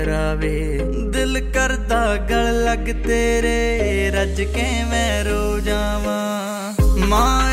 रावे दिल करदा गल लग तेरे रज के मैं रो जावां मां